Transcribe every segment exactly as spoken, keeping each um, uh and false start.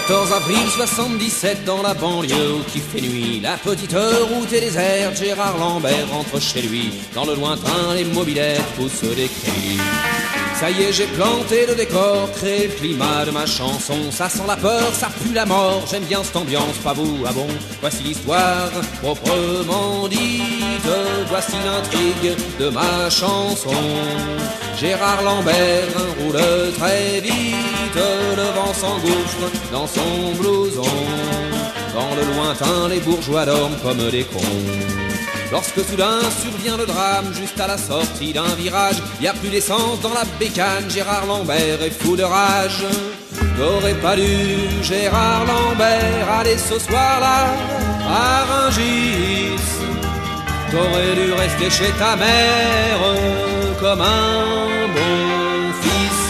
quatorze avril soixante-dix-sept dans la banlieue où qu'il fait nuit, la petite route est déserte, Gérard Lambert rentre chez lui. Dans le lointain les mobylettes poussent des cris. Ça y est, j'ai planté le décor, créé le climat de ma chanson. Ça sent la peur, ça pue la mort, j'aime bien cette ambiance, pas vous, ah bon? Voici l'histoire proprement dite, voici l'intrigue de ma chanson. Gérard Lambert roule très vite, le vent s'engouffre dans son blouson. Dans le lointain, les bourgeois dorment comme des cons. Lorsque soudain survient le drame, juste à la sortie d'un virage, y a plus d'essence dans la bécane, Gérard Lambert est fou de rage. T'aurais pas dû, Gérard Lambert, aller ce soir-là à Rungis. T'aurais dû rester chez ta mère comme un bon fils.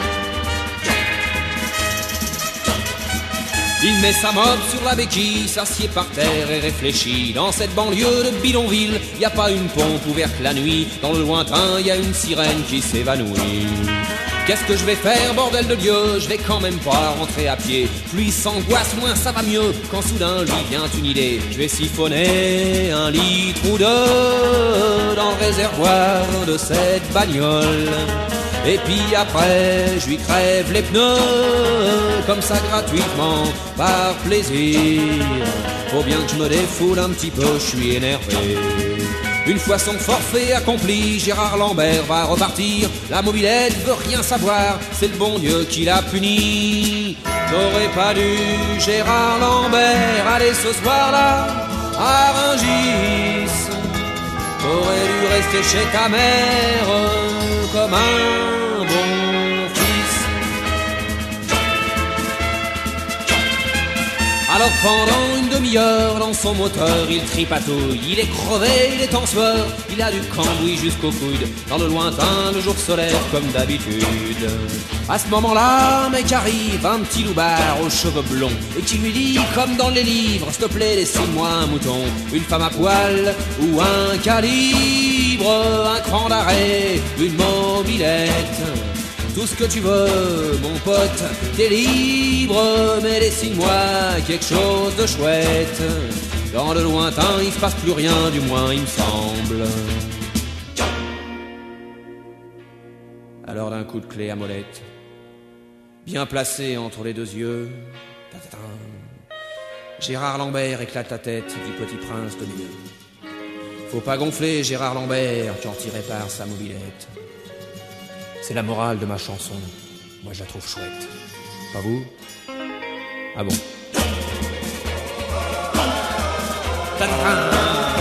Il met sa mope sur la béquille, s'assied par terre et réfléchit. Dans cette banlieue de bidonville, y a pas une pompe ouverte la nuit. Dans le lointain, y a une sirène qui s'évanouit. Qu'est-ce que je vais faire, bordel de Dieu? Je vais quand même pas rentrer à pied. Plus il s'angoisse, moins ça va mieux. Quand soudain lui vient une idée, je vais siphonner un litre ou deux dans le réservoir de cette bagnole. Et puis après, je lui crève les pneus, comme ça gratuitement, par plaisir. Faut bien que je me défoule un petit peu, je suis énervé. Une fois son forfait accompli, Gérard Lambert va repartir. La mobilette veut rien savoir, c'est le bon Dieu qui l'a puni. T'aurais pas dû, Gérard Lambert, aller ce soir-là à Rungis. T'aurais dû rester chez ta mère comme un bon fils. Alors pendant une demi-heure dans son moteur il tripatouille. Il est crevé, il est en sueur, il a du cambouis jusqu'au coude. Dans le lointain le jour se lève comme d'habitude. À ce moment-là un mec arrive, un petit loupard aux cheveux blonds, et qui lui dit comme dans les livres, s'il te plaît laissez-moi un mouton, une femme à poil ou un calibre, un cran d'arrêt, une mobilette. Tout ce que tu veux, mon pote, t'es libre, mais dessine-moi quelque chose de chouette. Dans le lointain, il se passe plus rien, du moins il me semble. Alors d'un coup de clé à molette, bien placé entre les deux yeux, ta-ta-ta, Gérard Lambert éclate la tête du petit prince de Mieux. Faut pas gonfler Gérard Lambert quand il répare sa mobilette. C'est la morale de ma chanson. Moi je la trouve chouette. Pas vous? Ah bon? Ta-ta-ta.